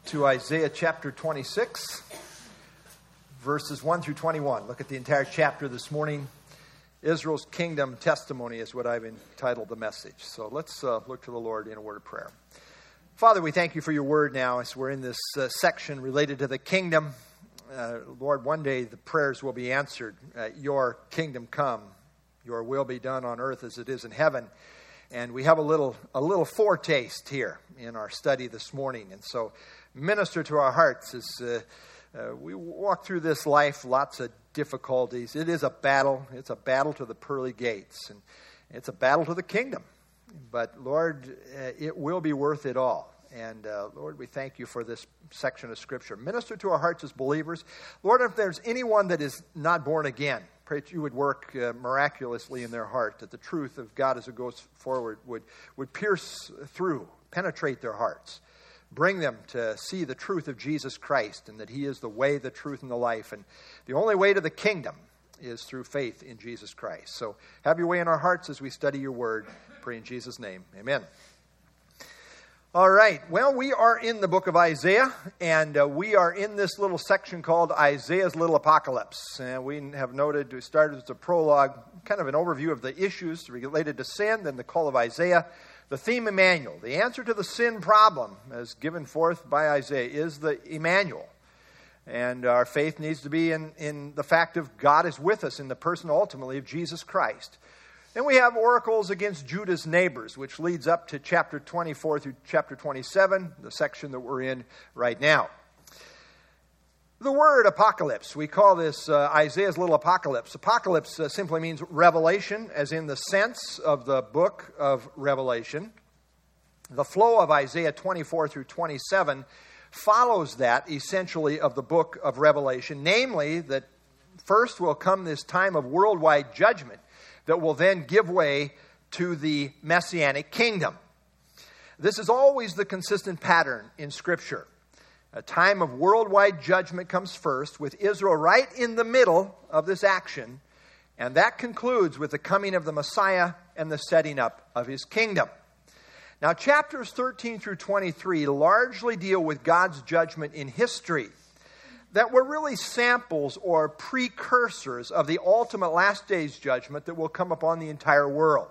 to Isaiah chapter 26, verses 1 through 21. Look at the entire chapter this morning. Israel's kingdom testimony is what I've entitled the message. So let's look to the Lord in a word of prayer. Father, we thank you for your word now as we're in this section related to the kingdom. Lord, one day the prayers will be answered. Your kingdom come, your will be done on earth as it is in heaven. And we have a little foretaste here in our study this morning. And so minister to our hearts as we walk through this life, lots of difficulties. It is a battle. It's a battle to the pearly gates. And it's a battle to the kingdom. But Lord, it will be worth it all. And Lord, we thank you for this section of Scripture. Minister to our hearts as believers. Lord, if there's anyone that is not born again, pray that you would work miraculously in their heart, that the truth of God as it goes forward would pierce through, penetrate their hearts, bring them to see the truth of Jesus Christ and that he is the way, the truth, and the life. And the only way to the kingdom is through faith in Jesus Christ. So have your way in our hearts as we study your word. Pray in Jesus' name. Amen. All right. Well, we are in the book of Isaiah, and we are in this little section called Isaiah's Little Apocalypse. And we have noted, we started with a prologue, kind of an overview of the issues related to sin, then the call of Isaiah. The theme, Emmanuel. The answer to the sin problem, as given forth by Isaiah, is the Emmanuel. And our faith needs to be in the fact of God is with us in the person, ultimately, of Jesus Christ. Then we have oracles against Judah's neighbors, which leads up to chapter 24 through chapter 27, the section that we're in right now. The word apocalypse, we call this Isaiah's Little Apocalypse. Apocalypse simply means revelation, as in the sense of the book of Revelation. The flow of Isaiah 24 through 27 follows that, essentially, of the book of Revelation, namely that first will come this time of worldwide judgment that will then give way to the Messianic kingdom. This is always the consistent pattern in Scripture. A time of worldwide judgment comes first, with Israel right in the middle of this action, and that concludes with the coming of the Messiah and the setting up of his kingdom. Now, chapters 13 through 23 largely deal with God's judgment in history that were really samples or precursors of the ultimate last days judgment that will come upon the entire world.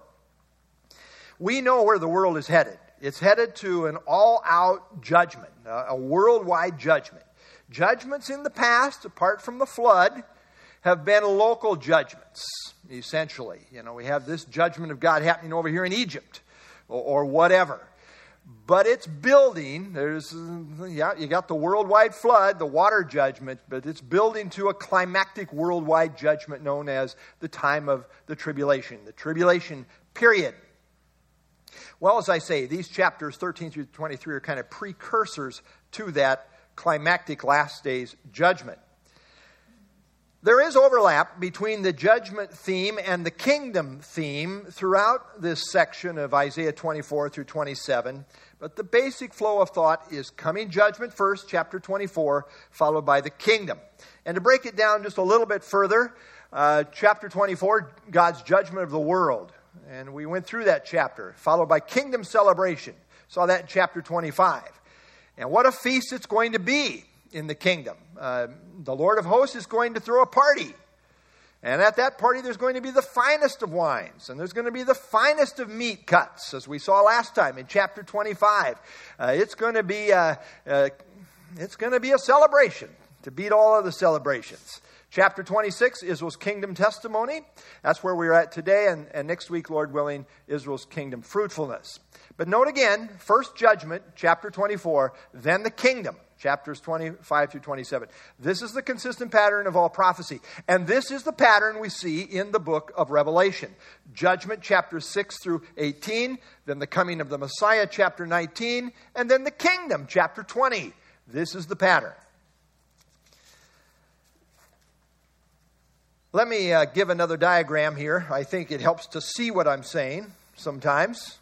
We know where the world is headed. It's headed to an all-out judgment, a worldwide judgment. Judgments in the past, apart from the flood, have been local judgments, essentially. You know, we have this judgment of God happening over here in Egypt or whatever. But it's building. You got the worldwide flood, the water judgment, but it's building to a climactic worldwide judgment known as the time of the tribulation period. Well, as I say, these chapters 13 through 23 are kind of precursors to that climactic last days judgment. There is overlap between the judgment theme and the kingdom theme throughout this section of Isaiah 24 through 27. But the basic flow of thought is coming judgment first, chapter 24, followed by the kingdom. And to break it down just a little bit further, chapter 24, God's judgment of the world. And we went through that chapter, followed by kingdom celebration. Saw that in chapter 25. And what a feast it's going to be in the kingdom. The Lord of hosts is going to throw a party. And at that party, there's going to be the finest of wines. And there's going to be the finest of meat cuts, as we saw last time in chapter 25. It's going to be a celebration to beat all other celebrations. Chapter 26, Israel's kingdom testimony. That's where we're at today. And next week, Lord willing, Israel's kingdom fruitfulness. But note again, first judgment, chapter 24, then the kingdom, chapters 25 through 27. This is the consistent pattern of all prophecy. And this is the pattern we see in the book of Revelation. Judgment, chapters 6 through 18, then the coming of the Messiah, chapter 19, and then the kingdom, chapter 20. This is the pattern. Let me give another diagram here. I think it helps to see what I'm saying sometimes.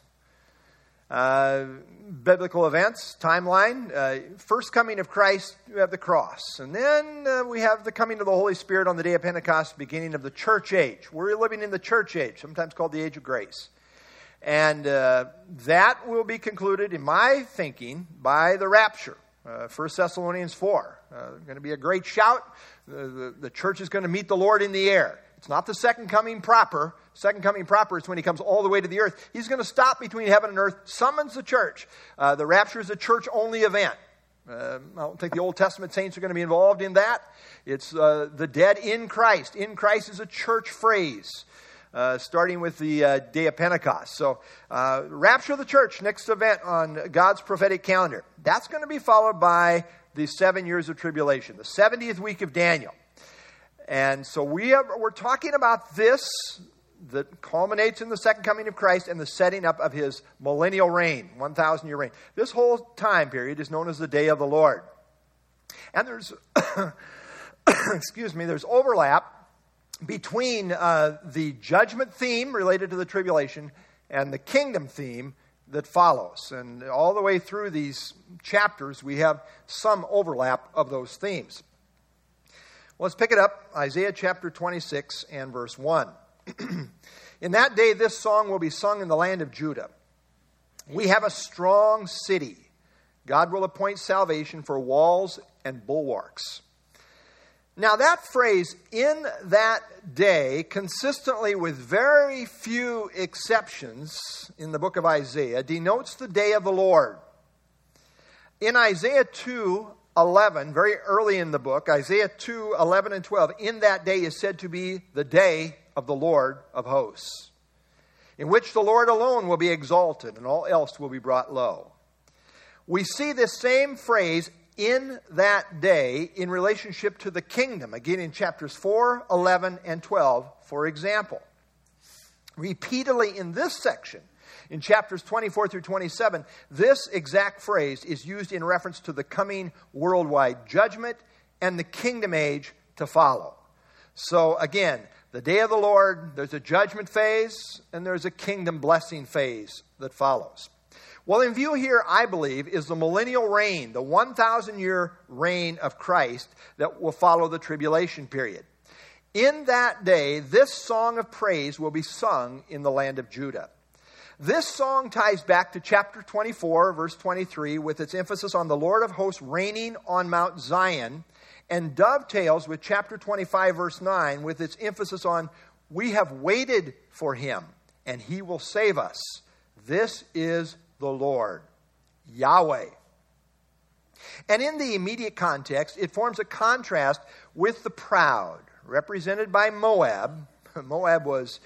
Biblical events, timeline. First coming of Christ, we have the cross. And then we have the coming of the Holy Spirit on the day of Pentecost, beginning of the church age. We're living in the church age, sometimes called the age of grace. And that will be concluded, in my thinking, by the rapture. 1 Thessalonians 4. Going to be a great shout. The church is going to meet the Lord in the air. It's not the second coming proper. Second coming proper is when he comes all the way to the earth. He's going to stop between heaven and earth, summons the church. The rapture is a church-only event. I don't think the Old Testament saints are going to be involved in that. It's the dead in Christ. In Christ is a church phrase, starting with the day of Pentecost. So, rapture of the church, next event on God's prophetic calendar. That's going to be followed by the 7 years of tribulation, the 70th week of Daniel. And so we're talking about this that culminates in the second coming of Christ and the setting up of his millennial reign, 1,000-year reign. This whole time period is known as the day of the Lord. And there's, there's overlap between the judgment theme related to the tribulation and the kingdom theme that follows. And all the way through these chapters, we have some overlap of those themes. Well, let's pick it up, Isaiah chapter 26 and verse 1. In that day, this song will be sung in the land of Judah. We have a strong city. God will appoint salvation for walls and bulwarks. Now, that phrase, in that day, consistently with very few exceptions in the book of Isaiah, denotes the day of the Lord. In Isaiah 2:11, very early in the book, Isaiah 2:11 and 12, in that day is said to be the day of the Lord of hosts, in which the Lord alone will be exalted and all else will be brought low. We see this same phrase, in that day, in relationship to the kingdom, again in chapters 4, 11, and 12, for example. Repeatedly in this section, in chapters 24 through 27, this exact phrase is used in reference to the coming worldwide judgment and the kingdom age to follow. So again, the day of the Lord, there's a judgment phase, and there's a kingdom blessing phase that follows. Well, in view here, I believe, is the millennial reign, the 1,000-year reign of Christ that will follow the tribulation period. In that day, this song of praise will be sung in the land of Judah. This song ties back to chapter 24, verse 23, with its emphasis on the Lord of hosts reigning on Mount Zion, and dovetails with chapter 25, verse 9, with its emphasis on, we have waited for him, and he will save us. This is the Lord, Yahweh. And in the immediate context, it forms a contrast with the proud, represented by Moab. Moab was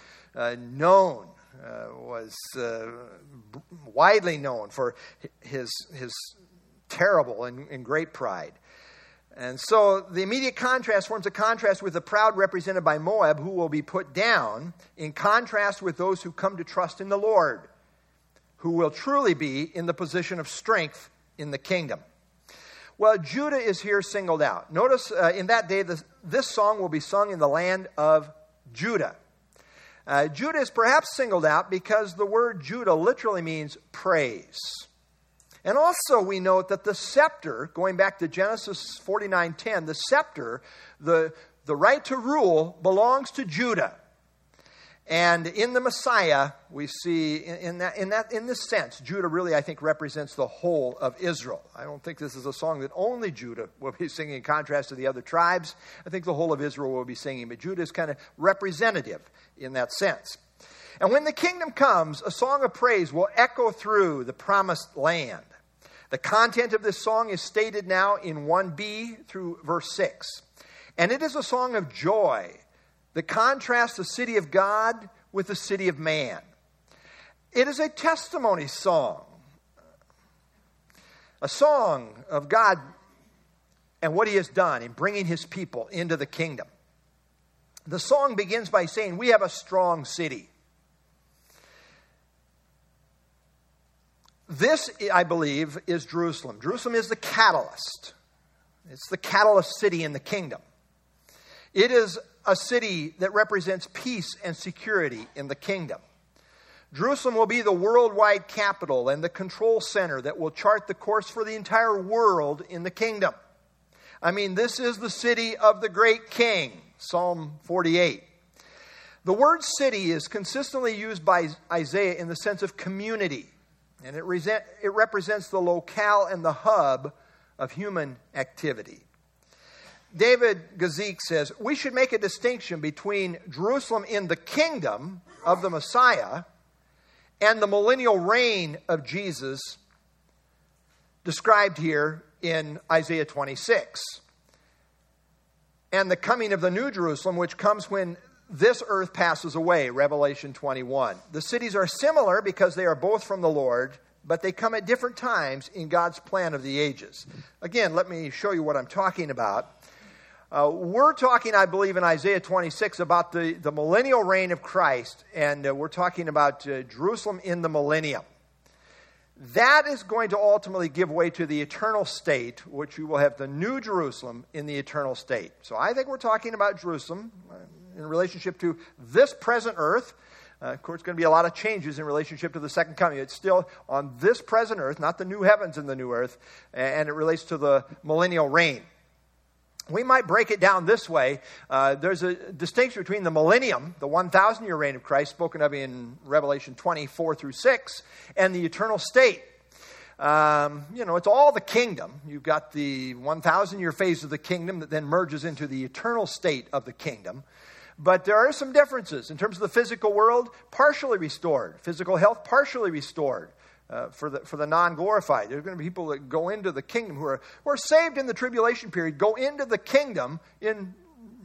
widely known for his terrible and great pride. And so the immediate contrast forms a contrast with the proud represented by Moab, who will be put down, in contrast with those who come to trust in the Lord, who will truly be in the position of strength in the kingdom. Well, Judah is here singled out. Notice in that day, this song will be sung in the land of Judah. Judah is perhaps singled out because the word Judah literally means praise. And also we note that the scepter, going back to Genesis 49:10, the scepter, the right to rule, belongs to Judah. And in the Messiah, we see in this sense, Judah really, I think, represents the whole of Israel. I don't think this is a song that only Judah will be singing in contrast to the other tribes. I think the whole of Israel will be singing, but Judah is kind of representative in that sense. And when the kingdom comes, a song of praise will echo through the promised land. The content of this song is stated now in 1b through verse 6. And it is a song of joy that contrasts the city of God with the city of man. It is a testimony song. A song of God and what he has done in bringing his people into the kingdom. The song begins by saying, we have a strong city. This, I believe, is Jerusalem. Jerusalem is the catalyst. It's the catalyst city in the kingdom. It is a city that represents peace and security in the kingdom. Jerusalem will be the worldwide capital and the control center that will chart the course for the entire world in the kingdom. I mean, this is the city of the great king, Psalm 48. The word city is consistently used by Isaiah in the sense of community. And it represents the locale and the hub of human activity. David Gazik says, we should make a distinction between Jerusalem in the kingdom of the Messiah and the millennial reign of Jesus described here in Isaiah 26. And the coming of the New Jerusalem, which comes when this earth passes away, Revelation 21. The cities are similar because they are both from the Lord, but they come at different times in God's plan of the ages. Again, let me show you what I'm talking about. We're talking, I believe, in Isaiah 26 about the millennial reign of Christ, and we're talking about Jerusalem in the millennium. That is going to ultimately give way to the eternal state, which you will have the New Jerusalem in the eternal state. So I think we're talking about Jerusalem in relationship to this present earth. Of course, going to be a lot of changes in relationship to the second coming. It's still on this present earth, not the new heavens and the new earth, and it relates to the millennial reign. We might break it down this way. There's a distinction between the millennium, the 1,000-year reign of Christ, spoken of in Revelation 24 through 6, and the eternal state. It's all the kingdom. You've got the 1,000-year phase of the kingdom that then merges into the eternal state of the kingdom. But there are some differences. In terms of the physical world, partially restored. Physical health, partially restored. For the non-glorified. There are going to be people that go into the kingdom who are saved in the tribulation period, go into the kingdom in,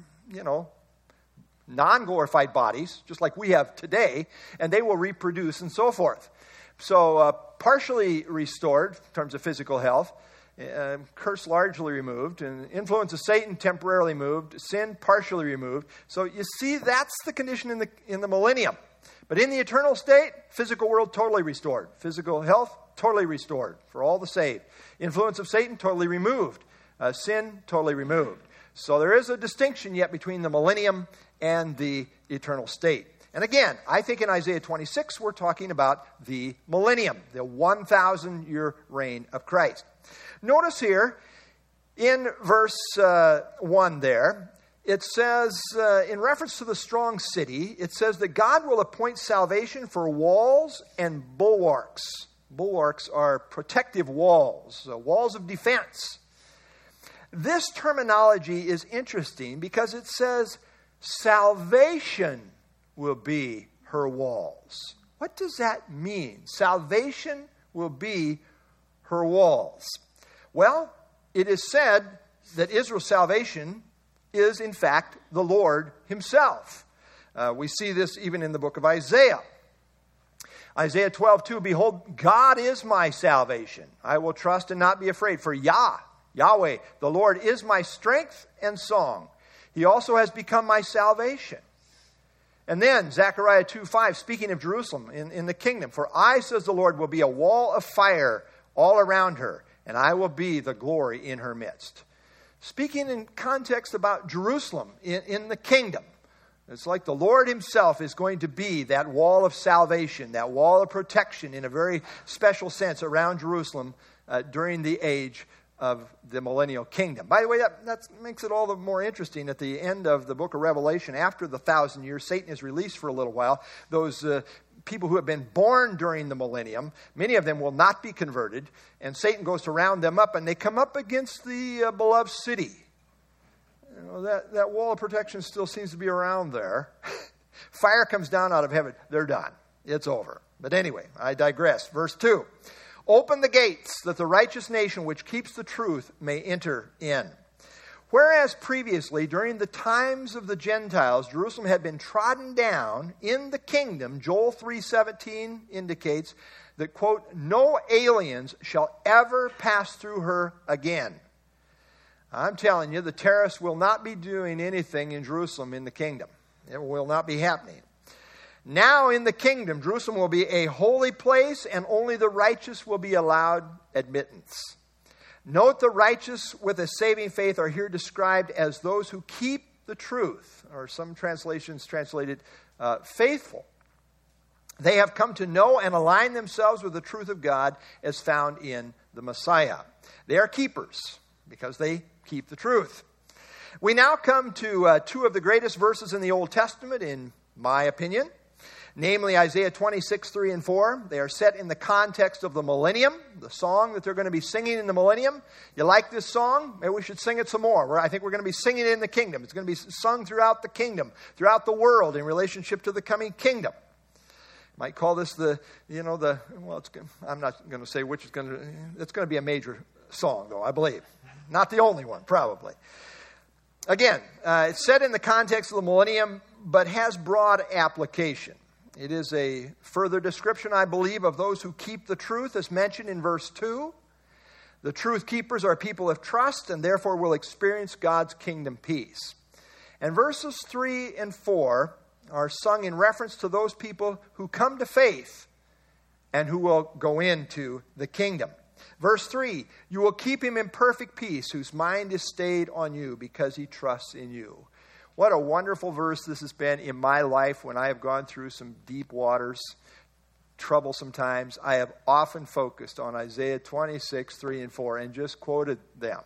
non-glorified bodies, just like we have today, and they will reproduce and so forth. So partially restored in terms of physical health, curse largely removed, and influence of Satan temporarily moved, sin partially removed. So you see, that's the condition in the millennium. But in the eternal state, physical world totally restored. Physical health totally restored for all the saved. Influence of Satan totally removed. Sin totally removed. So there is a distinction yet between the millennium and the eternal state. And again, I think in Isaiah 26 we're talking about the millennium, the 1,000-year reign of Christ. Notice here in verse 1 there, it says, in reference to the strong city, it says that God will appoint salvation for walls and bulwarks. Bulwarks are protective walls, walls of defense. This terminology is interesting because it says salvation will be her walls. What does that mean? Salvation will be her walls. Well, it is said that Israel's salvation is, in fact, the Lord himself. We see this even in the book of Isaiah. Isaiah 12:2, behold, God is my salvation. I will trust and not be afraid. For Yahweh, the Lord, is my strength and song. He also has become my salvation. And then Zechariah 2:5, speaking of Jerusalem in the kingdom. For I, says the Lord, will be a wall of fire all around her, and I will be the glory in her midst. Speaking in context about Jerusalem in the kingdom. It's like the Lord himself is going to be that wall of salvation, that wall of protection in a very special sense around Jerusalem during the age of the millennial kingdom. By the way, that makes it all the more interesting. At the end of the book of Revelation, after the 1,000 years, Satan is released for a little while. Those people who have been born during the millennium, many of them will not be converted, and Satan goes to round them up, and they come up against the beloved city. That wall of protection still seems to be around there. Fire comes down out of heaven. They're done. It's over. But anyway, I digress. Verse 2. Open the gates that the righteous nation which keeps the truth may enter in. Whereas previously, during the times of the Gentiles, Jerusalem had been trodden down in the kingdom, Joel 3:17 indicates that, quote, no aliens shall ever pass through her again. I'm telling you, the terrorists will not be doing anything in Jerusalem in the kingdom. It will not be happening. Now in the kingdom, Jerusalem will be a holy place, and only the righteous will be allowed admittance. Note the righteous with a saving faith are here described as those who keep the truth, or some translations translated faithful. They have come to know and align themselves with the truth of God as found in the Messiah. They are keepers because they keep the truth. We now come to two of the greatest verses in the Old Testament, in my opinion. namely Isaiah 26, 3 and 4. They are set in the context of the millennium, the song that they're going to be singing in the millennium. You like this song? Maybe we should sing it some more. I think we're going to be singing it in the kingdom. It's going to be sung throughout the kingdom, throughout the world in relationship to the coming kingdom. Might call this I'm not going to say which it's going to be a major song, though, I believe. Not the only one, probably. Again, it's set in the context of the millennium, but has broad application. It is a further description, I believe, of those who keep the truth, as mentioned in verse 2. The truth keepers are people of trust and therefore will experience God's kingdom peace. And verses 3 and 4 are sung in reference to those people who come to faith and who will go into the kingdom. Verse 3, you will keep him in perfect peace, whose mind is stayed on you because he trusts in you. What a wonderful verse this has been in my life when I have gone through some deep waters, troublesome times. I have often focused on Isaiah 26, 3 and 4 and just quoted them.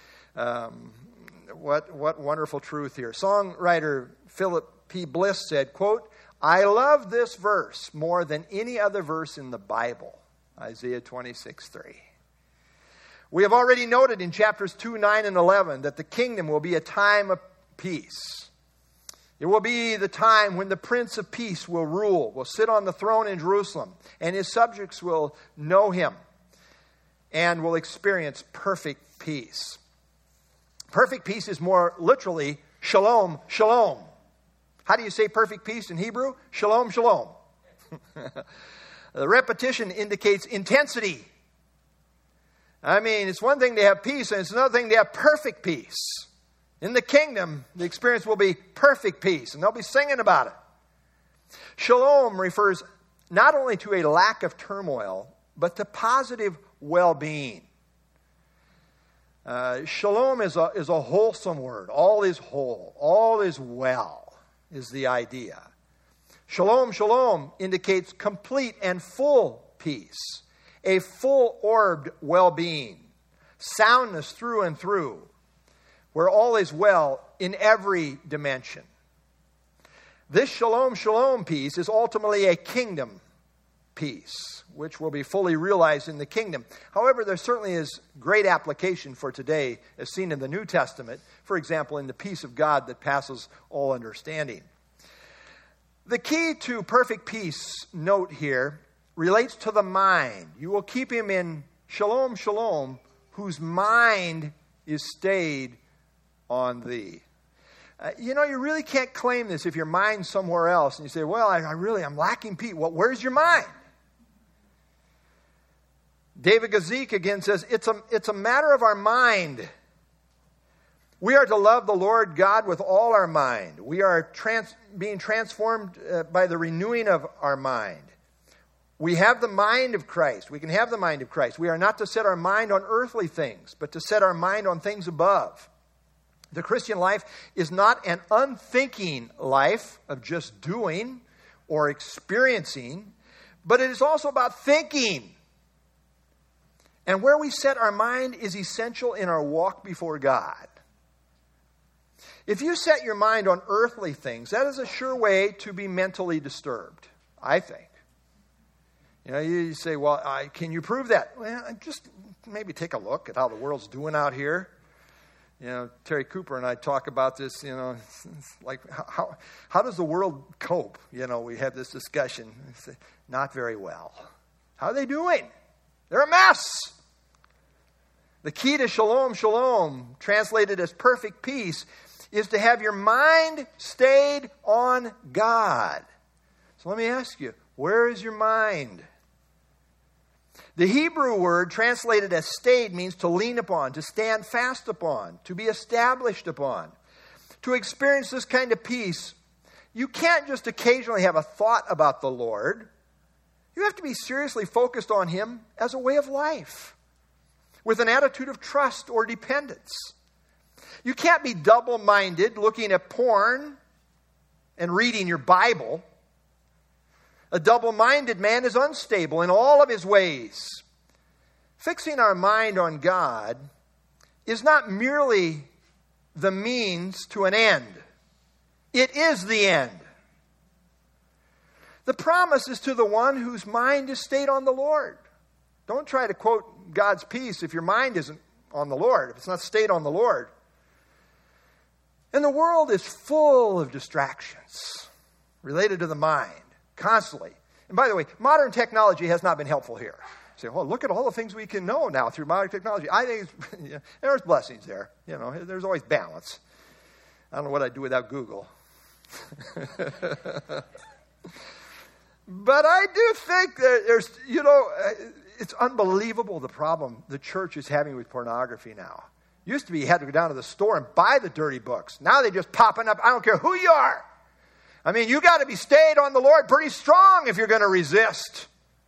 What wonderful truth here. Songwriter Philip P. Bliss said, quote, I love this verse more than any other verse in the Bible. Isaiah 26, 3. We have already noted in chapters 2, 9, and 11 that the kingdom will be a time of peace. It will be the time when the Prince of Peace will rule, will sit on the throne in Jerusalem, and his subjects will know him and will experience perfect peace. Perfect peace is more literally shalom, shalom. How do you say perfect peace in Hebrew? Shalom, shalom. The repetition indicates intensity. I mean, it's one thing to have peace, and it's another thing to have perfect peace. In the kingdom, the experience will be perfect peace, and they'll be singing about it. Shalom refers not only to a lack of turmoil, but to positive well-being. Shalom is a wholesome word. All is whole. All is well is the idea. Shalom, shalom indicates complete and full peace, a full-orbed well-being, soundness through and through, where all is well in every dimension. This shalom, shalom peace is ultimately a kingdom peace, which will be fully realized in the kingdom. However, there certainly is great application for today, as seen in the New Testament, for example, in the peace of God that passes all understanding. The key to perfect peace, note here, relates to the mind. You will keep him in shalom, shalom, whose mind is stayed on thee. You really can't claim this if your mind's somewhere else and you say, well, I'm lacking peace. Well, where's your mind? David Gazik again says, it's a matter of our mind. We are to love the Lord God with all our mind. We are being transformed by the renewing of our mind. We have the mind of Christ. We can have the mind of Christ. We are not to set our mind on earthly things, but to set our mind on things above. The Christian life is not an unthinking life of just doing or experiencing, but it is also about thinking. And where we set our mind is essential in our walk before God. If you set your mind on earthly things, that is a sure way to be mentally disturbed, I think. You say, well, can you prove that? Well, just maybe take a look at how the world's doing out here. Terry Cooper and I talk about this, it's like, how does the world cope? We have this discussion. Not very well. How are they doing? They're a mess. The key to shalom, shalom, translated as perfect peace, is to have your mind stayed on God. So let me ask you, where is your mind? The Hebrew word translated as stayed means to lean upon, to stand fast upon, to be established upon. To experience this kind of peace, you can't just occasionally have a thought about the Lord. You have to be seriously focused on Him as a way of life, with an attitude of trust or dependence. You can't be double-minded looking at porn and reading your Bible. A double-minded man is unstable in all of his ways. Fixing our mind on God is not merely the means to an end. It is the end. The promise is to the one whose mind is stayed on the Lord. Don't try to quote God's peace if your mind isn't on the Lord, if it's not stayed on the Lord. And the world is full of distractions related to the mind, constantly. And by the way, modern technology has not been helpful here. You say, well, look at all the things we can know now through modern technology. I think there's blessings there. There's always balance. I don't know what I'd do without Google. But I do think that there's, it's unbelievable the problem the church is having with pornography now. Used to be you had to go down to the store and buy the dirty books. Now they're just popping up. I don't care who you are. I mean, you got to be stayed on the Lord pretty strong if you're going to resist.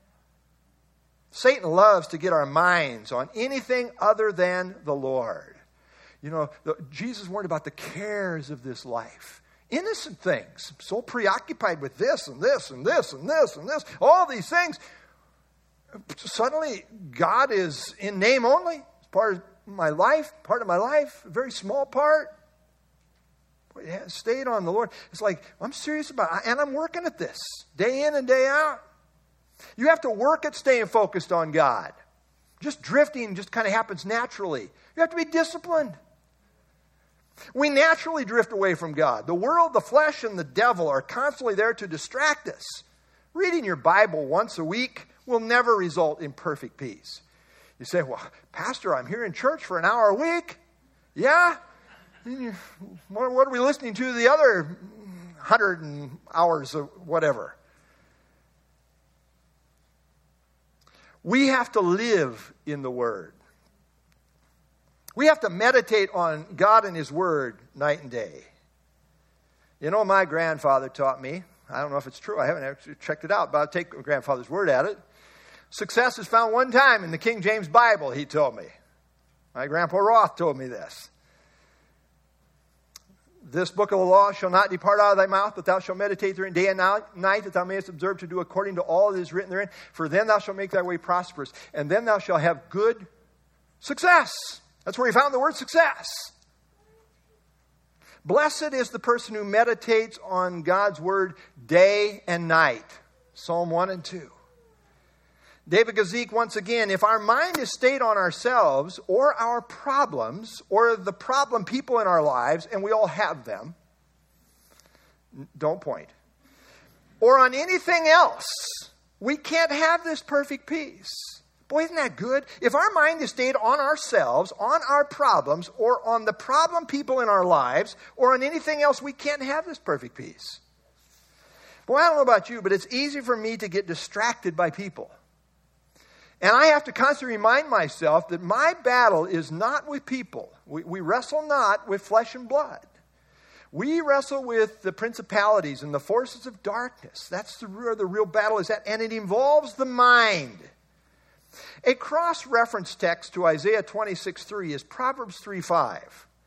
Satan loves to get our minds on anything other than the Lord. Jesus warned about the cares of this life. Innocent things. So preoccupied with this and this and this and this and this. All these things. Suddenly, God is in name only. It's part of my life, a very small part. Stayed on the Lord. It's like, I'm serious about it, and I'm working at this day in and day out. You have to work at staying focused on God. Just drifting just kind of happens naturally. You have to be disciplined. We naturally drift away from God. The world, the flesh, and the devil are constantly there to distract us. Reading your Bible once a week will never result in perfect peace. You say, well, Pastor, I'm here in church for an hour a week. Yeah? What are we listening to the other 100 hours of whatever? We have to live in the Word. We have to meditate on God and His Word night and day. My grandfather taught me, I don't know if it's true, I haven't actually checked it out, but I'll take my grandfather's word at it. Success is found one time in the King James Bible, he told me. My grandpa Roth told me this. This book of the law shall not depart out of thy mouth, but thou shalt meditate therein day and night, that thou mayest observe to do according to all that is written therein. For then thou shalt make thy way prosperous, and then thou shalt have good success. That's where he found the word success. Blessed is the person who meditates on God's word day and night. Psalm 1 and 2. David Gazik, once again, if our mind is stayed on ourselves or our problems or the problem people in our lives, and we all have them, don't point, or on anything else, we can't have this perfect peace. Boy, isn't that good? If our mind is stayed on ourselves, on our problems, or on the problem people in our lives, or on anything else, we can't have this perfect peace. Boy, I don't know about you, but it's easy for me to get distracted by people. And I have to constantly remind myself that my battle is not with people. We wrestle not with flesh and blood. We wrestle with the principalities and the forces of darkness. That's where the real battle is at. And it involves the mind. A cross-reference text to Isaiah 26:3 is Proverbs 3:5.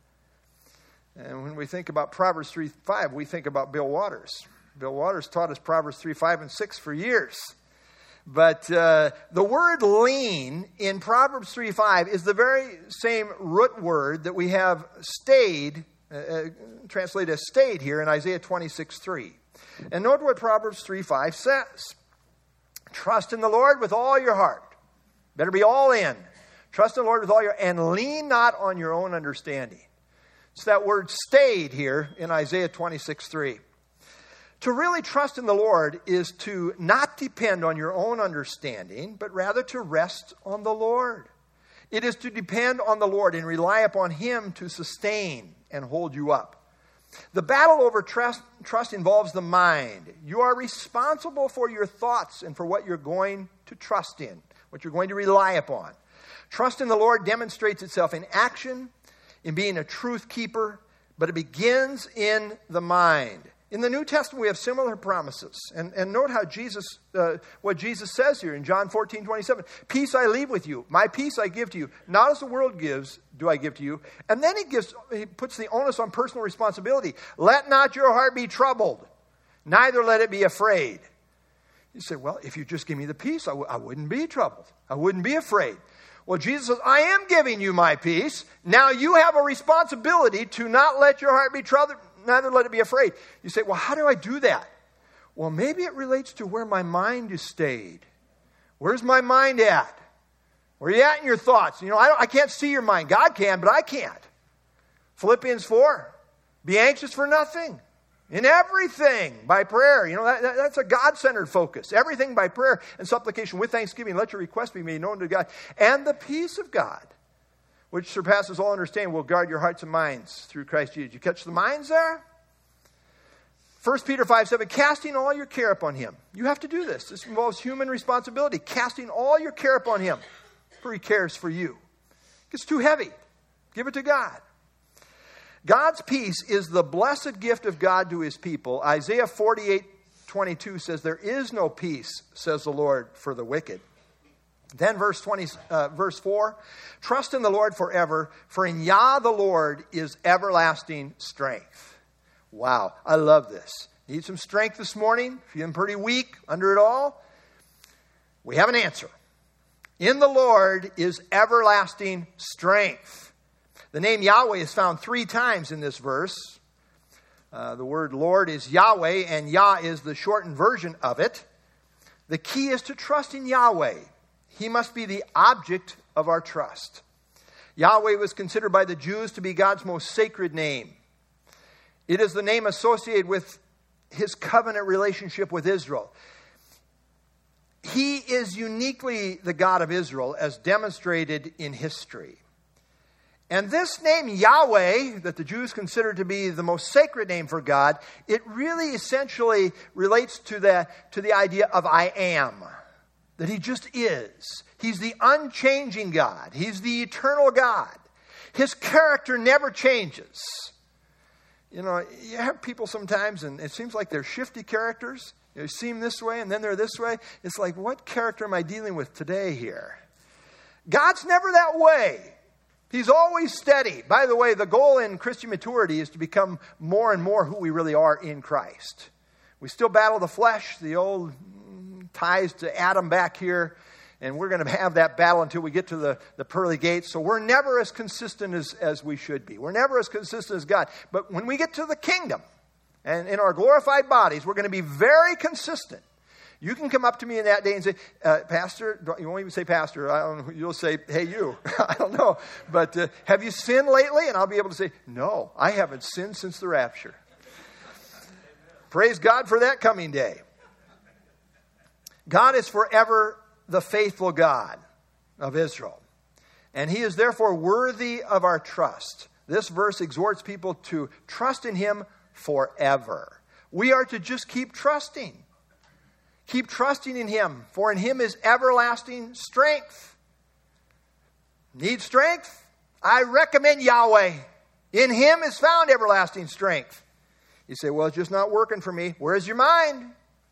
And when we think about Proverbs 3:5, we think about Bill Waters. Bill Waters taught us Proverbs 3:5 and 6 for years. But the word lean in Proverbs 3:5 is the very same root word that we have stayed, translated as stayed here in Isaiah 26:3. And note what Proverbs 3:5 says. Trust in the Lord with all your heart. Better be all in. Trust in the Lord with all your heart, and lean not on your own understanding. It's that word stayed here in Isaiah 26:3. To really trust in the Lord is to not depend on your own understanding, but rather to rest on the Lord. It is to depend on the Lord and rely upon Him to sustain and hold you up. The battle over trust involves the mind. You are responsible for your thoughts and for what you're going to trust in, what you're going to rely upon. Trust in the Lord demonstrates itself in action, in being a truth keeper, but it begins in the mind. In the New Testament, we have similar promises. And note how what Jesus says here in John 14:27. Peace I leave with you. My peace I give to you. Not as the world gives, do I give to you. And then he puts the onus on personal responsibility. Let not your heart be troubled. Neither let it be afraid. You say, well, if you just give me the peace, I wouldn't be troubled. I wouldn't be afraid. Well, Jesus says, I am giving you my peace. Now you have a responsibility to not let your heart be troubled. Neither let it be afraid. You say, well, how do I do that? Well, maybe it relates to where my mind is stayed. Where's my mind at? Where are you at in your thoughts? I can't see your mind. God can, but I can't. Philippians 4, be anxious for nothing. In everything by prayer. That's a God-centered focus. Everything by prayer and supplication with thanksgiving. Let your requests be made known to God. And the peace of God, which surpasses all understanding, will guard your hearts and minds through Christ Jesus. You catch the minds there? 1 Peter 5:7, casting all your care upon him. You have to do this. This involves human responsibility. Casting all your care upon him, for he cares for you. It gets too heavy. Give it to God. God's peace is the blessed gift of God to his people. Isaiah 48:22 says, there is no peace, says the Lord, for the wicked. Then verse 4, trust in the Lord forever, for in Yah the Lord is everlasting strength. Wow, I love this. Need some strength this morning? Feeling pretty weak under it all? We have an answer. In the Lord is everlasting strength. The name Yahweh is found 3 times in this verse. The word Lord is Yahweh, and Yah is the shortened version of it. The key is to trust in Yahweh. He must be the object of our trust. Yahweh was considered by the Jews to be God's most sacred name. It is the name associated with his covenant relationship with Israel. He is uniquely the God of Israel, as demonstrated in history. And this name, Yahweh, that the Jews consider to be the most sacred name for God, it really essentially relates to the idea of I am. That he just is. He's the unchanging God. He's the eternal God. His character never changes. You have people sometimes, and it seems like they're shifty characters. You see them this way, and then they're this way. It's like, what character am I dealing with today here? God's never that way. He's always steady. By the way, the goal in Christian maturity is to become more and more who we really are in Christ. We still battle the flesh, the old ties to Adam back here, and we're going to have that battle until we get to the pearly gates. So we're never as consistent as we should be. We're never as consistent as God. But when we get to the kingdom, and in our glorified bodies, we're going to be very consistent. You can come up to me in that day and say, Pastor, you won't even say Pastor. I don't know, you'll say, hey, you. I don't know. But have you sinned lately? And I'll be able to say, no, I haven't sinned since the rapture. Praise God for that coming day. God is forever the faithful God of Israel. And he is therefore worthy of our trust. This verse exhorts people to trust in him forever. We are to just keep trusting. Keep trusting in him, for in him is everlasting strength. Need strength? I recommend Yahweh. In him is found everlasting strength. You say, well, it's just not working for me. Where's your mind?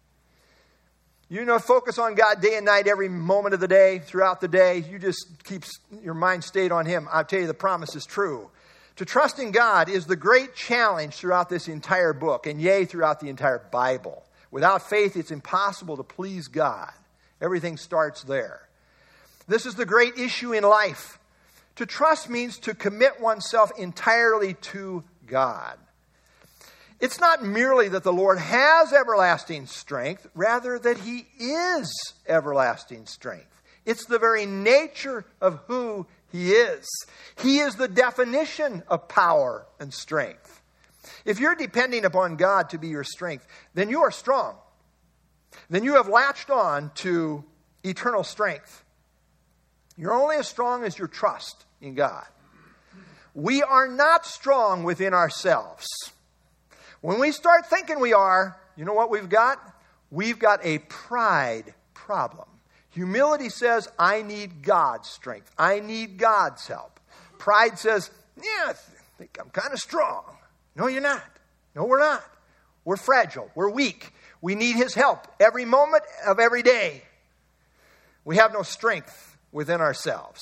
Focus on God day and night, every moment of the day, throughout the day. You just keep your mind stayed on him. I'll tell you, the promise is true. To trust in God is the great challenge throughout this entire book, and yea, throughout the entire Bible. Without faith, it's impossible to please God. Everything starts there. This is the great issue in life. To trust means to commit oneself entirely to God. It's not merely that the Lord has everlasting strength, rather that he is everlasting strength. It's the very nature of who he is. He is the definition of power and strength. If you're depending upon God to be your strength, then you are strong. Then you have latched on to eternal strength. You're only as strong as your trust in God. We are not strong within ourselves. When we start thinking we are, you know what we've got? We've got a pride problem. Humility says, I need God's strength. I need God's help. Pride says, yeah, I think I'm kind of strong. No, you're not. No, we're not. We're fragile. We're weak. We need his help every moment of every day. We have no strength within ourselves.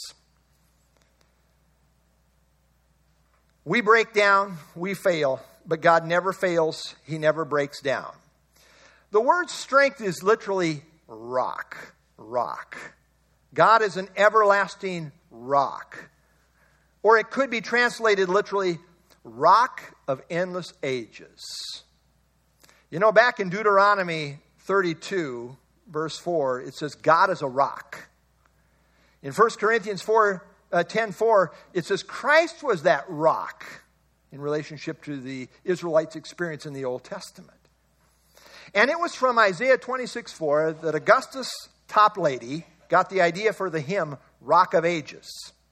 We break down, we fail, but God never fails. He never breaks down. The word strength is literally rock. Rock. God is an everlasting rock. Or it could be translated literally rock of endless ages. You know, back in Deuteronomy 32, verse 4, it says, God is a rock. In 1 Corinthians 10:4, it says, Christ was that rock in relationship to the Israelites' experience in the Old Testament. And it was from Isaiah 26:4 that Augustus Toplady got the idea for the hymn, Rock of Ages.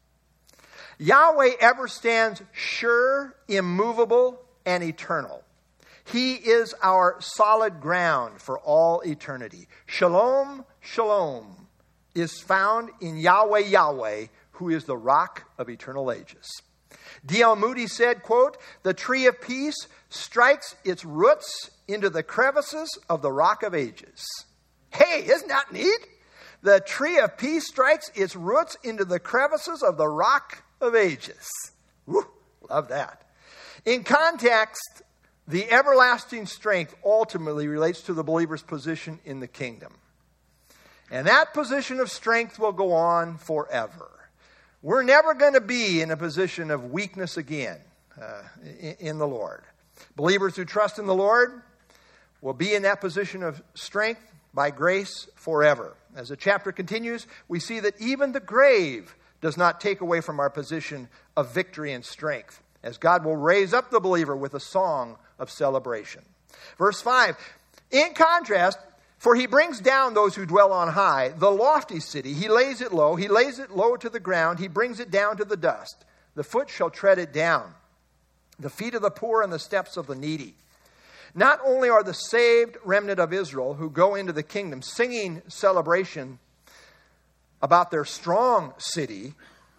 Yahweh ever stands sure, immovable, and eternal. He is our solid ground for all eternity. Shalom, shalom is found in Yahweh, Yahweh, who is the rock of eternal ages. D.L. Moody said, quote, the tree of peace strikes its roots into the crevices of the rock of ages. Hey, isn't that neat? The tree of peace strikes its roots into the crevices of the rock of ages. Woo, love that. In context, the everlasting strength ultimately relates to the believer's position in the kingdom. And that position of strength will go on forever. We're never going to be in a position of weakness again in the Lord. Believers who trust in the Lord will be in that position of strength by grace forever. As the chapter continues, we see that even the grave does not take away from our position of victory and strength, as God will raise up the believer with a song of celebration. Verse 5, in contrast, for he brings down those who dwell on high, the lofty city. He lays it low to the ground. He brings it down to the dust. The foot shall tread it down. The feet of the poor and the steps of the needy. Not only are the saved remnant of Israel who go into the kingdom singing celebration about their strong city,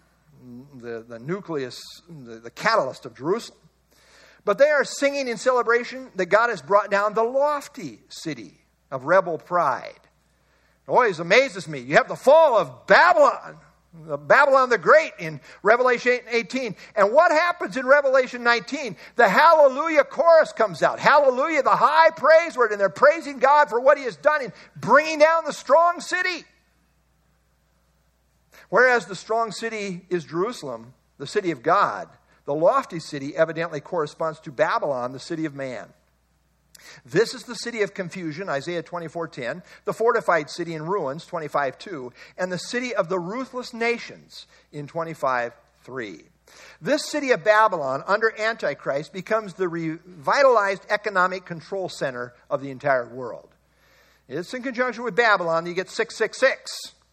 the nucleus, the catalyst of Jerusalem, but they are singing in celebration that God has brought down the lofty city of rebel pride. It always amazes me. You have the fall of Babylon, Babylon the Great in Revelation 18. And what happens in Revelation 19? The hallelujah chorus comes out. Hallelujah, the high praise word. And they're praising God for what he has done in bringing down the strong city. Whereas the strong city is Jerusalem, the city of God, the lofty city evidently corresponds to Babylon, the city of man. This is the city of confusion, Isaiah 24:10, the fortified city in ruins, 25:2, and the city of the ruthless nations in 25:3. This city of Babylon, under Antichrist, becomes the revitalized economic control center of the entire world. It's in conjunction with Babylon, you get 666.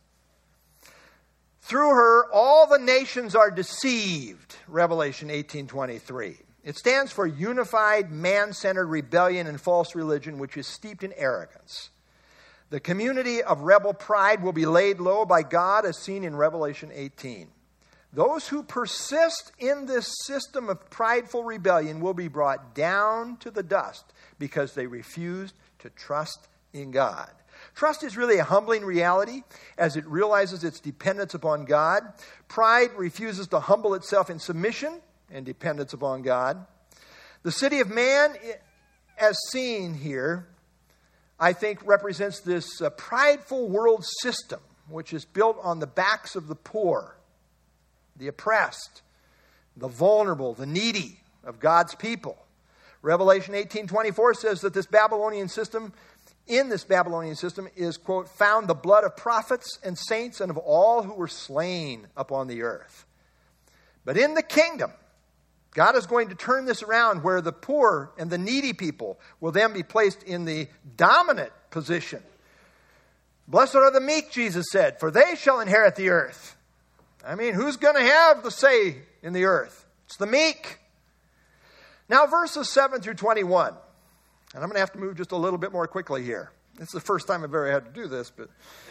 Through her, all the nations are deceived, Revelation 18:23. It stands for unified, man-centered rebellion and false religion, which is steeped in arrogance. The community of rebel pride will be laid low by God, as seen in Revelation 18. Those who persist in this system of prideful rebellion will be brought down to the dust because they refused to trust in God. Trust is really a humbling reality as it realizes its dependence upon God. Pride refuses to humble itself in submission and dependence upon God. The city of man, as seen here, I think represents this prideful world system, which is built on the backs of the poor, the oppressed, the vulnerable, the needy of God's people. Revelation 18:24 says that this Babylonian system is, quote, found the blood of prophets and saints and of all who were slain upon the earth. But in the kingdom, God is going to turn this around where the poor and the needy people will then be placed in the dominant position. Blessed are the meek, Jesus said, for they shall inherit the earth. I mean, who's going to have the say in the earth? It's the meek. Now, verses 7 through 21. And I'm going to have to move just a little bit more quickly here. It's the first time I've ever had to do this, but...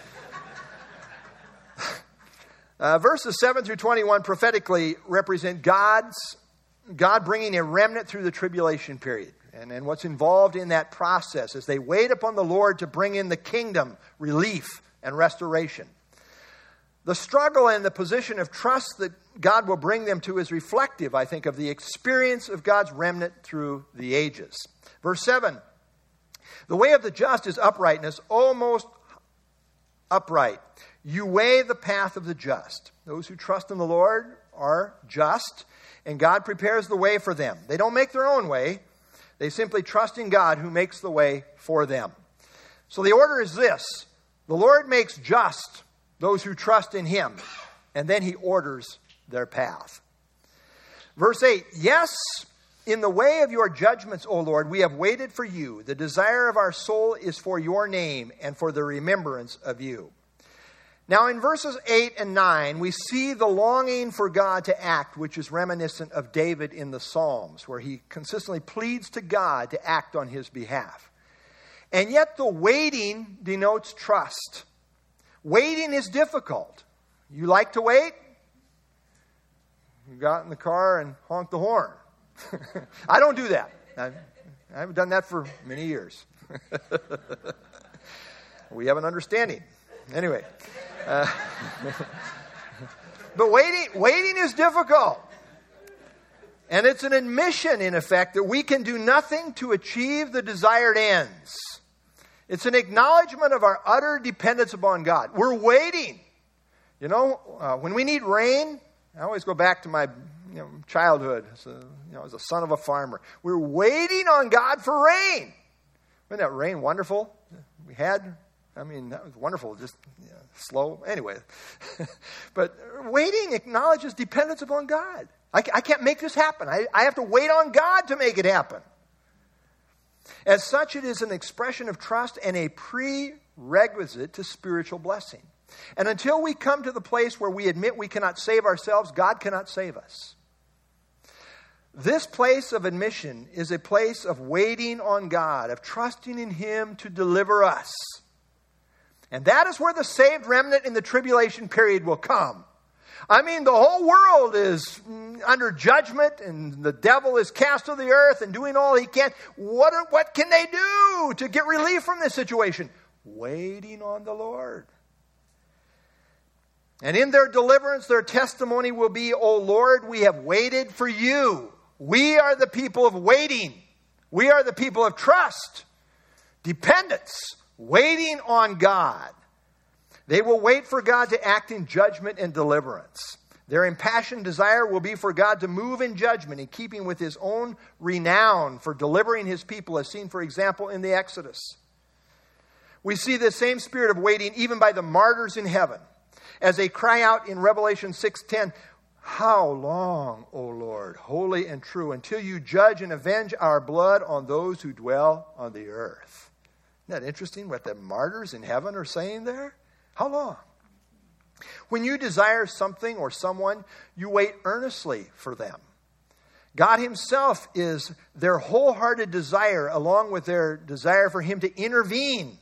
verses 7 through 21 prophetically represent God bringing a remnant through the tribulation period. And what's involved in that process as they wait upon the Lord to bring in the kingdom, relief, and restoration. The struggle and the position of trust that God will bring them to is reflective, I think, of the experience of God's remnant through the ages. Verse 7, the way of the just is uprightness, almost upright. You weigh the path of the just. Those who trust in the Lord are just, and God prepares the way for them. They don't make their own way. They simply trust in God who makes the way for them. So the order is this. The Lord makes just those who trust in him, and then he orders their path. Verse 8, yes, in the way of your judgments, O Lord, we have waited for you. The desire of our soul is for your name and for the remembrance of you. Now in verses 8 and 9, we see the longing for God to act, which is reminiscent of David in the Psalms, where he consistently pleads to God to act on his behalf. And yet the waiting denotes trust. Waiting is difficult. You like to wait? You got in the car and honked the horn. I don't do that. I haven't done that for many years. We have an understanding. Anyway. But waiting is difficult. And it's an admission, in effect, that we can do nothing to achieve the desired ends. It's an acknowledgement of our utter dependence upon God. We're waiting. You know, when we need rain, I always go back to my childhood. As a son of a farmer. We're waiting on God for rain. Wasn't that rain wonderful? We had, that was wonderful. Just slow. Anyway. But waiting acknowledges dependence upon God. I can't make this happen. I have to wait on God to make it happen. As such, it is an expression of trust and a prerequisite to spiritual blessing. And until we come to the place where we admit we cannot save ourselves, God cannot save us. This place of admission is a place of waiting on God, of trusting in him to deliver us. And that is where the saved remnant in the tribulation period will come. The whole world is under judgment and the devil is cast to the earth and doing all he can. What can they do to get relief from this situation? Waiting on the Lord. And in their deliverance, their testimony will be, O Lord, we have waited for you. We are the people of waiting. We are the people of trust, dependence, waiting on God. They will wait for God to act in judgment and deliverance. Their impassioned desire will be for God to move in judgment in keeping with his own renown for delivering his people, as seen, for example, in the Exodus. We see this same spirit of waiting even by the martyrs in heaven, as they cry out in Revelation 6:10, how long, O Lord, holy and true, until you judge and avenge our blood on those who dwell on the earth? Isn't that interesting what the martyrs in heaven are saying there? How long? When you desire something or someone, you wait earnestly for them. God himself is their wholehearted desire, along with their desire for him to intervene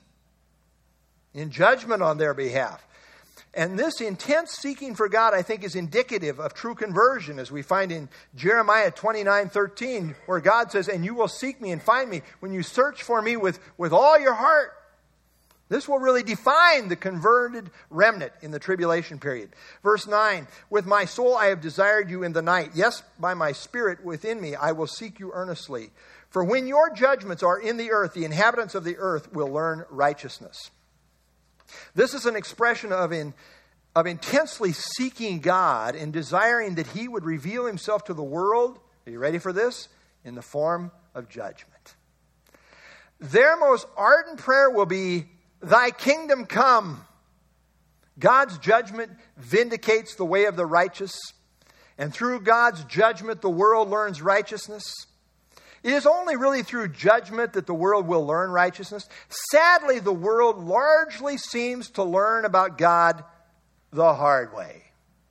in judgment on their behalf. And this intense seeking for God, I think, is indicative of true conversion, as we find in Jeremiah 29:13, where God says, and you will seek me and find me when you search for me with all your heart. This will really define the converted remnant in the tribulation period. Verse 9, with my soul I have desired you in the night. Yes, by my spirit within me I will seek you earnestly. For when your judgments are in the earth, the inhabitants of the earth will learn righteousness. This is an expression of intensely seeking God and desiring that he would reveal himself to the world. Are you ready for this? In the form of judgment. Their most ardent prayer will be, thy kingdom come. God's judgment vindicates the way of the righteous. And through God's judgment, the world learns righteousness. It is only really through judgment that the world will learn righteousness. Sadly, the world largely seems to learn about God the hard way.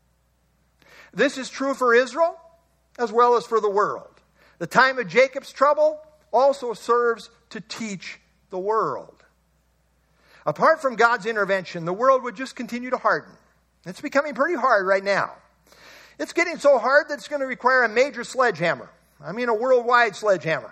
This is true for Israel as well as for the world. The time of Jacob's trouble also serves to teach the world. Apart from God's intervention, the world would just continue to harden. It's becoming pretty hard right now. It's getting so hard that it's going to require a major sledgehammer. A worldwide sledgehammer.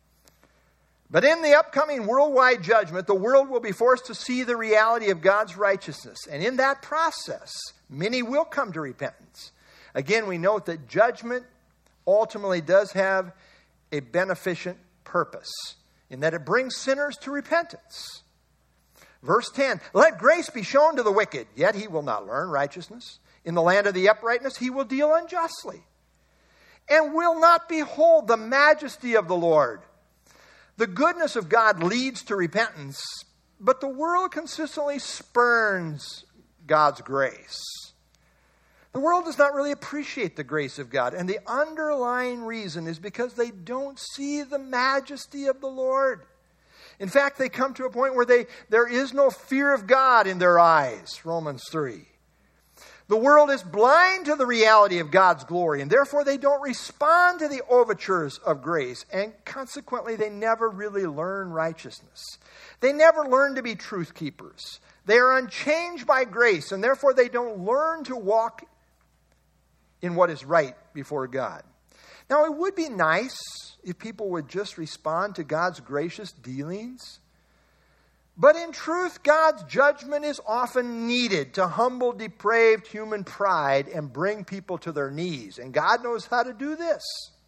But in the upcoming worldwide judgment, the world will be forced to see the reality of God's righteousness. And in that process, many will come to repentance. Again, we note that judgment ultimately does have a beneficent purpose, in that it brings sinners to repentance. Verse 10, let grace be shown to the wicked, yet he will not learn righteousness. In the land of the uprightness, he will deal unjustly, and will not behold the majesty of the Lord. The goodness of God leads to repentance, but the world consistently spurns God's grace. The world does not really appreciate the grace of God, and the underlying reason is because they don't see the majesty of the Lord. In fact, they come to a point where there is no fear of God in their eyes, Romans 3. The world is blind to the reality of God's glory, and therefore they don't respond to the overtures of grace, and consequently they never really learn righteousness. They never learn to be truth keepers. They are unchanged by grace, and therefore they don't learn to walk in what is right before God. Now, it would be nice if people would just respond to God's gracious dealings. But in truth, God's judgment is often needed to humble depraved human pride and bring people to their knees. And God knows how to do this.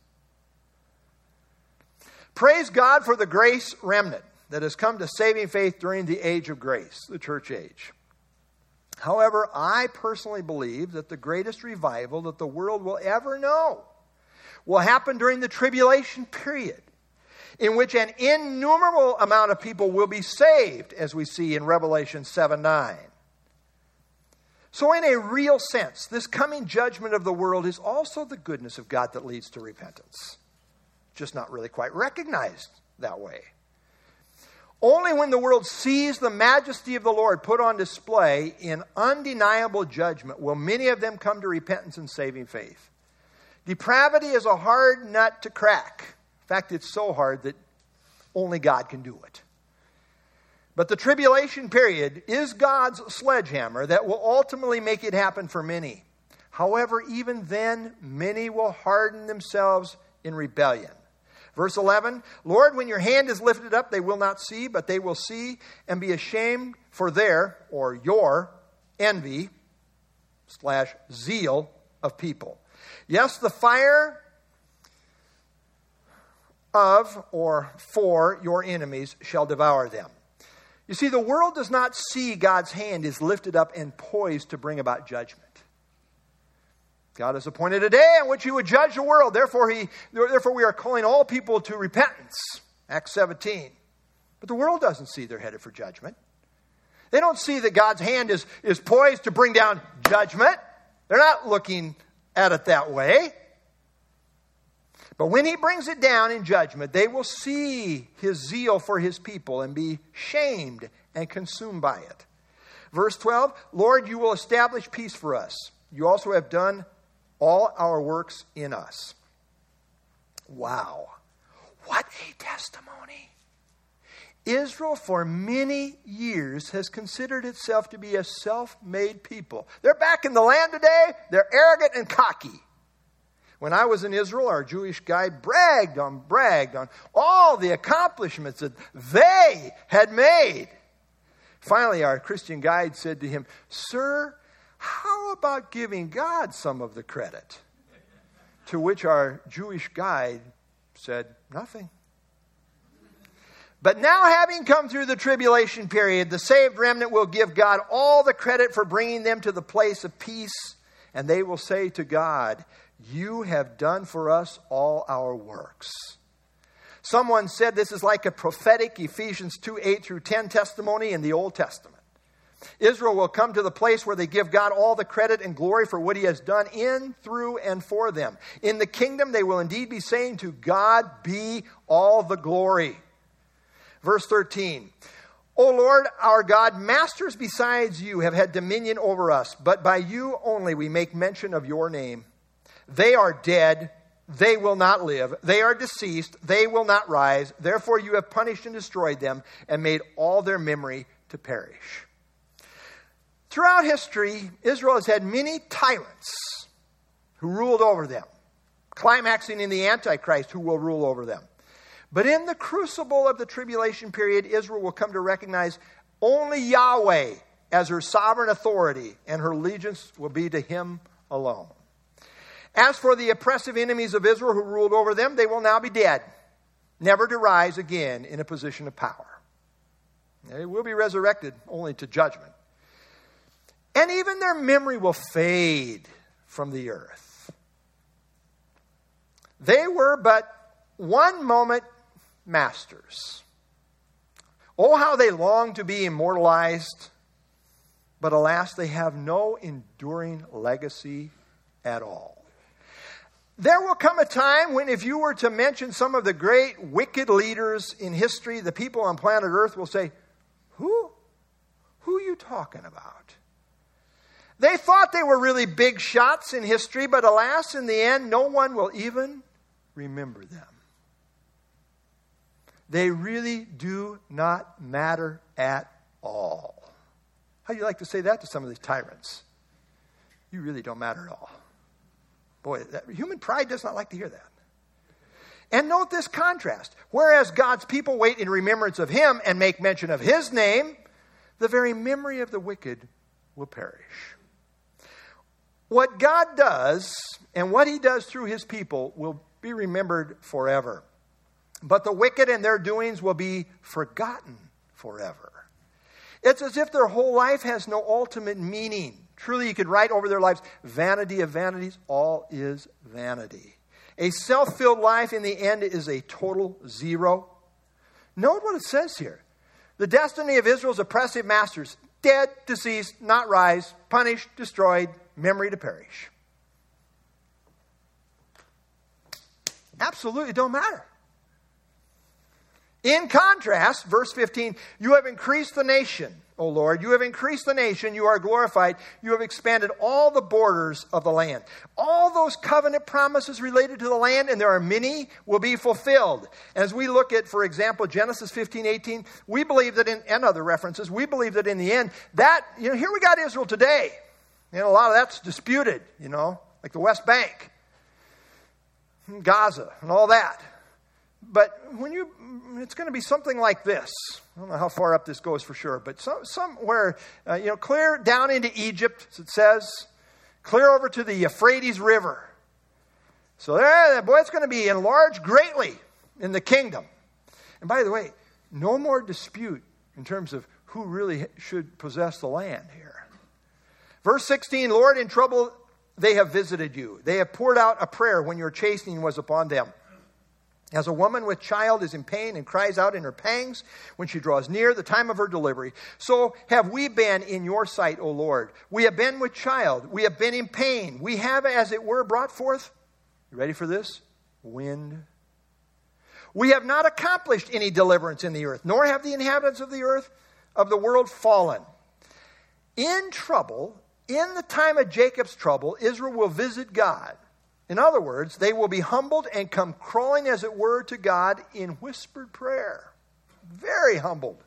Praise God for the grace remnant that has come to saving faith during the age of grace, the church age. However, I personally believe that the greatest revival that the world will ever know will happen during the tribulation period, in which an innumerable amount of people will be saved, as we see in Revelation 7:9. So in a real sense, this coming judgment of the world is also the goodness of God that leads to repentance. Just not really quite recognized that way. Only when the world sees the majesty of the Lord put on display in undeniable judgment will many of them come to repentance and saving faith. Depravity is a hard nut to crack. In fact, it's so hard that only God can do it. But the tribulation period is God's sledgehammer that will ultimately make it happen for many. However, even then, many will harden themselves in rebellion. Verse 11, Lord, when your hand is lifted up, they will not see, but they will see and be ashamed for their, or your, envy / zeal of people. Yes, the fire of or for your enemies shall devour them. You see, the world does not see God's hand is lifted up and poised to bring about judgment. God has appointed a day on which he would judge the world. Therefore, we are calling all people to repentance. Acts 17. But the world doesn't see they're headed for judgment. They don't see that God's hand is poised to bring down judgment. They're not looking at it that way. But when he brings it down in judgment, they will see his zeal for his people and be shamed and consumed by it. Verse 12, Lord, you will establish peace for us. You also have done all our works in us. Wow. What a testimony. Israel for many years has considered itself to be a self-made people. They're back in the land today. They're arrogant and cocky. When I was in Israel, our Jewish guide bragged on all the accomplishments that they had made. Finally, our Christian guide said to him, Sir, how about giving God some of the credit? To which our Jewish guide said, nothing. But now, having come through the tribulation period, the saved remnant will give God all the credit for bringing them to the place of peace. And they will say to God, you have done for us all our works. Someone said this is like a prophetic Ephesians 2:8-10 testimony in the Old Testament. Israel will come to the place where they give God all the credit and glory for what he has done in, through, and for them. In the kingdom, they will indeed be saying, to God be all the glory. Verse 13, O Lord, our God, masters besides you have had dominion over us, but by you only we make mention of your name. They are dead, they will not live. They are deceased, they will not rise. Therefore you have punished and destroyed them and made all their memory to perish. Throughout history, Israel has had many tyrants who ruled over them, climaxing in the Antichrist who will rule over them. But in the crucible of the tribulation period, Israel will come to recognize only Yahweh as her sovereign authority, and her allegiance will be to him alone. As for the oppressive enemies of Israel who ruled over them, they will now be dead, never to rise again in a position of power. They will be resurrected only to judgment. And even their memory will fade from the earth. They were but one moment masters. Oh, how they long to be immortalized, but alas, they have no enduring legacy at all. There will come a time when if you were to mention some of the great wicked leaders in history, the people on planet Earth will say, Who are you talking about? They thought they were really big shots in history, but alas, in the end, no one will even remember them. They really do not matter at all. How do you like to say that to some of these tyrants? You really don't matter at all. Boy, human pride does not like to hear that. And note this contrast. Whereas God's people wait in remembrance of him and make mention of his name, the very memory of the wicked will perish. What God does and what he does through his people will be remembered forever. But the wicked and their doings will be forgotten forever. It's as if their whole life has no ultimate meaning. Truly, you could write over their lives, vanity of vanities, all is vanity. A self-filled life in the end is a total zero. Note what it says here. The destiny of Israel's oppressive masters, dead, deceased, not rise, punished, destroyed, memory to perish. Absolutely don't matter. In contrast, verse 15, you have increased the nation, O Lord. You have increased the nation. You are glorified. You have expanded all the borders of the land. All those covenant promises related to the land, and there are many, will be fulfilled. As we look at, for example, Genesis 15:18, we believe that and other references, we believe that in the end, that, here we got Israel today. A lot of that's disputed, like the West Bank, Gaza, and all that. But it's going to be something like this. I don't know how far up this goes for sure, but somewhere, clear down into Egypt, as it says, clear over to the Euphrates River. So it's going to be enlarged greatly in the kingdom. And by the way, no more dispute in terms of who really should possess the land here. Verse 16, Lord, in trouble they have visited you. They have poured out a prayer when your chastening was upon them. As a woman with child is in pain and cries out in her pangs when she draws near the time of her delivery, so have we been in your sight, O Lord. We have been with child. We have been in pain. We have, as it were, brought forth, you ready for this? Wind. We have not accomplished any deliverance in the earth, nor have the inhabitants of the earth, of the world, fallen. In trouble, in the time of Jacob's trouble, Israel will visit God. In other words, they will be humbled and come crawling, as it were, to God in whispered prayer. Very humbled.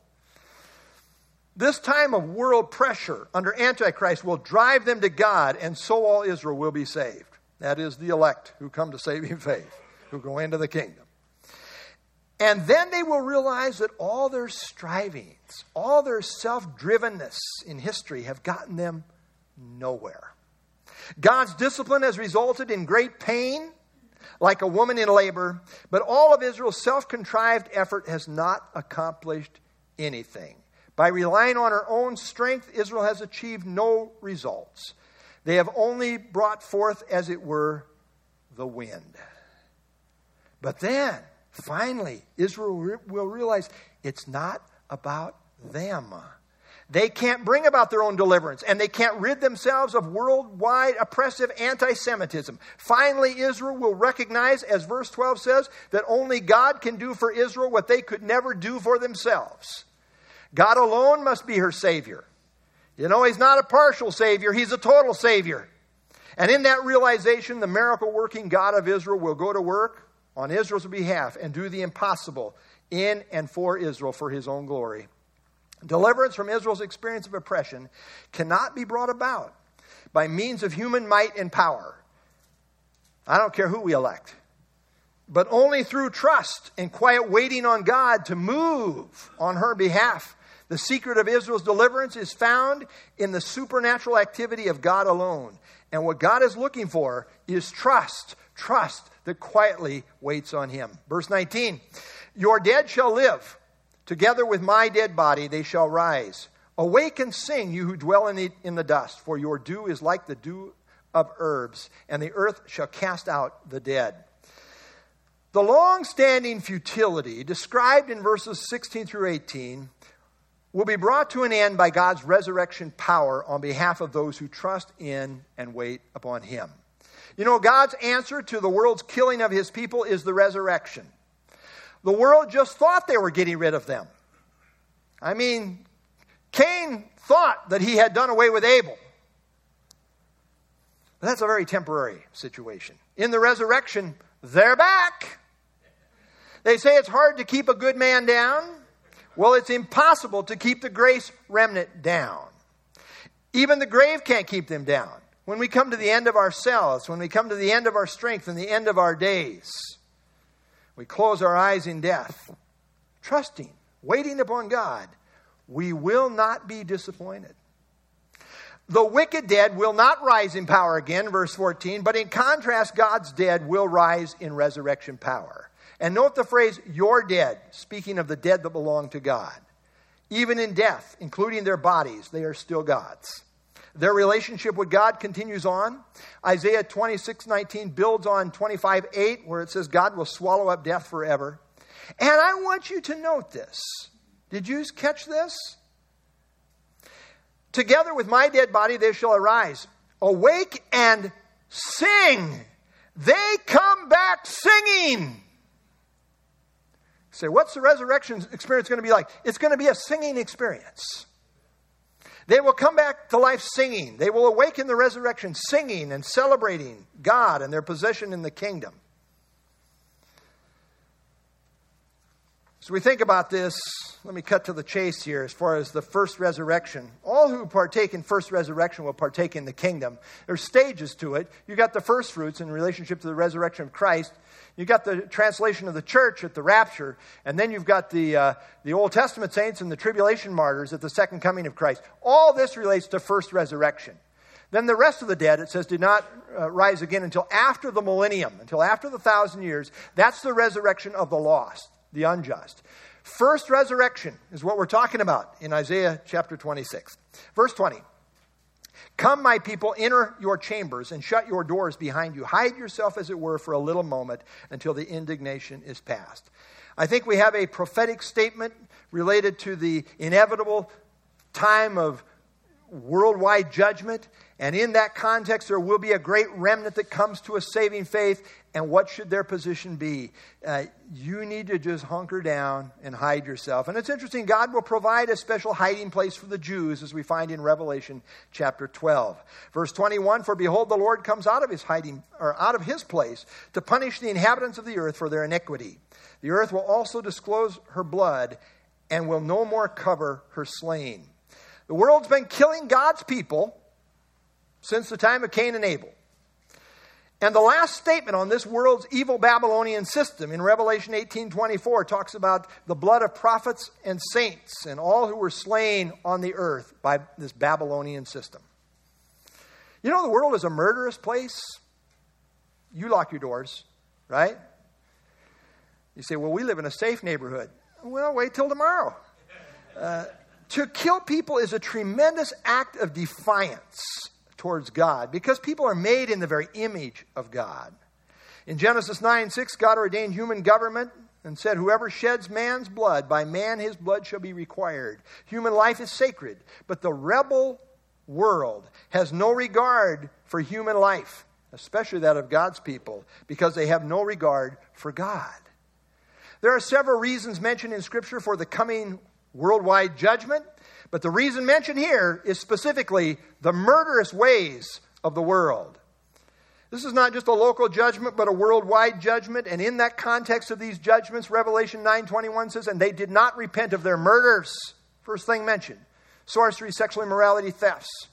This time of world pressure under Antichrist will drive them to God, and so all Israel will be saved. That is the elect who come to saving faith, who go into the kingdom. And then they will realize that all their strivings, all their self-drivenness in history have gotten them nowhere. God's discipline has resulted in great pain, like a woman in labor, but all of Israel's self-contrived effort has not accomplished anything. By relying on her own strength, Israel has achieved no results. They have only brought forth, as it were, the wind. But then, finally, Israel will realize it's not about them. They can't bring about their own deliverance, and they can't rid themselves of worldwide oppressive anti-Semitism. Finally, Israel will recognize, as verse 12 says, that only God can do for Israel what they could never do for themselves. God alone must be her Savior. He's not a partial Savior, he's a total Savior. And in that realization, the miracle-working God of Israel will go to work on Israel's behalf and do the impossible in and for Israel for his own glory. Deliverance from Israel's experience of oppression cannot be brought about by means of human might and power. I don't care who we elect. But only through trust and quiet waiting on God to move on her behalf. The secret of Israel's deliverance is found in the supernatural activity of God alone. And what God is looking for is trust that quietly waits on him. Verse 19, your dead shall live. Together with my dead body they shall rise. Awake and sing, you who dwell in the dust, for your dew is like the dew of herbs, and the earth shall cast out the dead. The long-standing futility described in verses 16 through 18 will be brought to an end by God's resurrection power on behalf of those who trust in and wait upon Him. You know, God's answer to the world's killing of His people is the resurrection. The world just thought they were getting rid of them. I mean, Cain thought that he had done away with Abel. But that's a very temporary situation. In the resurrection, they're back. They say it's hard to keep a good man down. Well, it's impossible to keep the grace remnant down. Even the grave can't keep them down. When we come to the end of ourselves, when we come to the end of our strength and the end of our days, we close our eyes in death, trusting, waiting upon God, we will not be disappointed. The wicked dead will not rise in power again, verse 14, but in contrast, God's dead will rise in resurrection power. And note the phrase, your dead, speaking of the dead that belong to God. Even in death, including their bodies, they are still God's. Their relationship with God continues on. Isaiah 26:19 builds on 25:8, where it says God will swallow up death forever. And I want you to note this. Did you catch this? Together with my dead body they shall arise. Awake and sing. They come back singing. Say, what's the resurrection experience going to be like? It's going to be a singing experience. They will come back to life singing. They will awake in the resurrection singing and celebrating God and their possession in the kingdom. So we think about this. Let me cut to the chase here as far as the first resurrection. All who partake in first resurrection will partake in the kingdom. There's stages to it. You got the first fruits in relationship to the resurrection of Christ. You got the translation of the church at the rapture, and then you've got the Old Testament saints and the tribulation martyrs at the second coming of Christ. All this relates to first resurrection. Then the rest of the dead, it says, did not rise again until after the millennium, until after the 1,000 years. That's the resurrection of the lost, the unjust. First resurrection is what we're talking about in Isaiah chapter 26. Verse 20. Come, my people, enter your chambers and shut your doors behind you. Hide yourself, as it were, for a little moment until the indignation is past. I think we have a prophetic statement related to the inevitable time of worldwide judgment. And in that context, there will be a great remnant that comes to a saving faith. And what should their position be? You need to just hunker down and hide yourself. And it's interesting, God will provide a special hiding place for the Jews, as we find in Revelation chapter 12. Verse 21, for behold, the Lord comes out of his hiding, or out of his place, to punish the inhabitants of the earth for their iniquity. The earth will also disclose her blood and will no more cover her slain. The world's been killing God's people since the time of Cain and Abel. And the last statement on this world's evil Babylonian system in Revelation 18:24 talks about the blood of prophets and saints and all who were slain on the earth by this Babylonian system. You know, the world is a murderous place. You lock your doors, right? You say, well, we live in a safe neighborhood. Well, wait till tomorrow. To kill people is a tremendous act of defiance towards God, because people are made in the very image of God. In Genesis 9:6, God ordained human government and said, whoever sheds man's blood, by man his blood shall be required. Human life is sacred, but the rebel world has no regard for human life, especially that of God's people, because they have no regard for God. There are several reasons mentioned in Scripture for the coming worldwide judgment. But the reason mentioned here is specifically the murderous ways of the world. This is not just a local judgment, but a worldwide judgment. And in that context of these judgments, Revelation 9:21 says, and they did not repent of their murders. First thing mentioned. Sorcery, sexual immorality, thefts.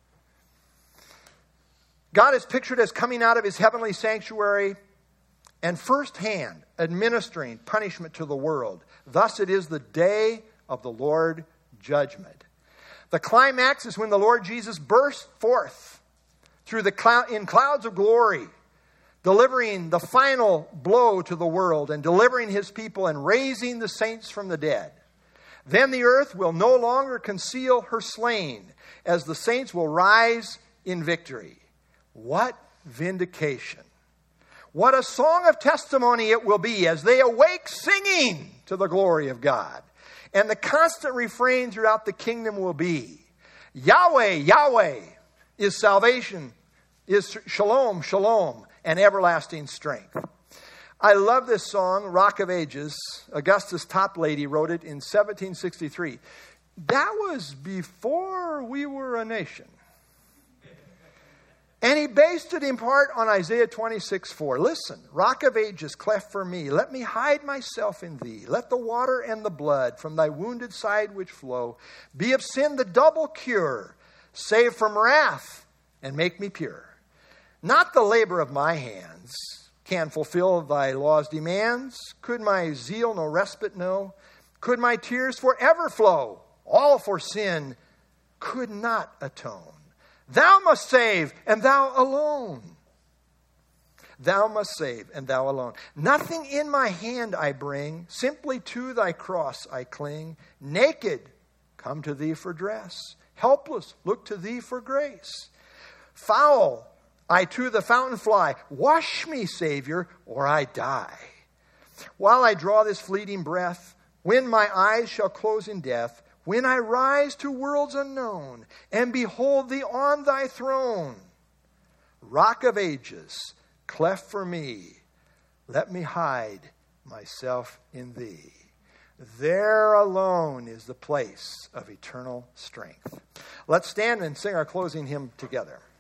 God is pictured as coming out of his heavenly sanctuary and firsthand administering punishment to the world. Thus it is the day of the Lord judgment. The climax is when the Lord Jesus bursts forth through in clouds of glory, delivering the final blow to the world and delivering his people and raising the saints from the dead. Then the earth will no longer conceal her slain, as the saints will rise in victory. What vindication! What a song of testimony it will be as they awake singing to the glory of God. And the constant refrain throughout the kingdom will be, Yahweh, Yahweh is salvation, is shalom, shalom, and everlasting strength. I love this song, Rock of Ages. Augustus Toplady wrote it in 1763. That was before we were a nation. And he based it in part on Isaiah 26:4. Listen, Rock of Ages, cleft for me. Let me hide myself in thee. Let the water and the blood from thy wounded side which flow be of sin the double cure. Save from wrath and make me pure. Not the labor of my hands can fulfill thy law's demands. Could my zeal no respite know? Could my tears forever flow? All for sin could not atone. Thou must save, and thou alone. Thou must save, and thou alone. Nothing in my hand I bring, simply to thy cross I cling. Naked, come to thee for dress. Helpless, look to thee for grace. Foul, I to the fountain fly. Wash me, Savior, or I die. While I draw this fleeting breath, when my eyes shall close in death, when I rise to worlds unknown and behold thee on thy throne, Rock of Ages, cleft for me, let me hide myself in thee. There alone is the place of eternal strength. Let's stand and sing our closing hymn together.